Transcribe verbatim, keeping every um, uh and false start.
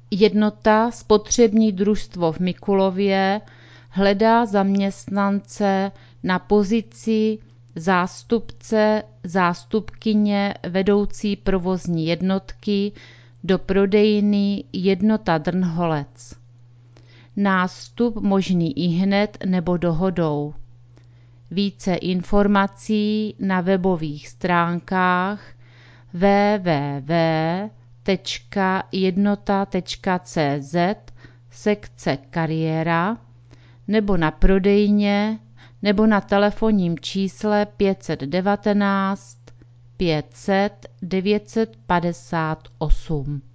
Jednota spotřební družstvo v Mikulově hledá zaměstnance na pozici zástupce, zástupkyně vedoucí provozní jednotky do prodejny Jednota Drnholec. Nástup možný ihned nebo dohodou. Více informací na webových stránkách w w w tečka jednota tečka c z sekce kariéra nebo na prodejně nebo na telefonním čísle pět set devatenáct pět set devět set padesát osm.